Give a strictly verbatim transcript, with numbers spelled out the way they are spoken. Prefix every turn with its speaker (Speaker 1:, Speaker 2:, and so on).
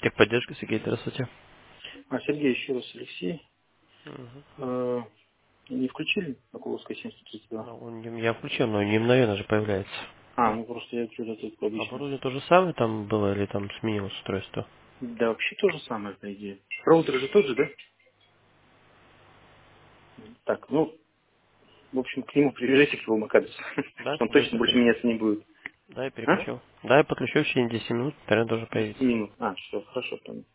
Speaker 1: Техподдержка, Сергей, здравствуйте.
Speaker 2: А, Сергей, еще раз, Алексей.
Speaker 1: Мгм.
Speaker 2: Э, Не включили на Куловской семьсот тридцать два?
Speaker 1: Ну, он не- я включил, но не мгновенно же появляется.
Speaker 2: А, ну просто я что-то тут обычно.
Speaker 1: Оборудование то же самое там было или там сменилось устройство?
Speaker 2: Да, вообще то же самое, по идее. Роутер же тот же, да? Так, ну, в общем, к нему привяжите к его макадресу.
Speaker 1: Да,
Speaker 2: Он
Speaker 1: да,
Speaker 2: точно
Speaker 1: я
Speaker 2: больше
Speaker 1: пере...
Speaker 2: меняться не будет.
Speaker 1: да, я
Speaker 2: А?
Speaker 1: переключил. Да, я подключил в течение десяти минут, интернет должен
Speaker 2: десять
Speaker 1: появиться.
Speaker 2: минут. А, все, хорошо, понял.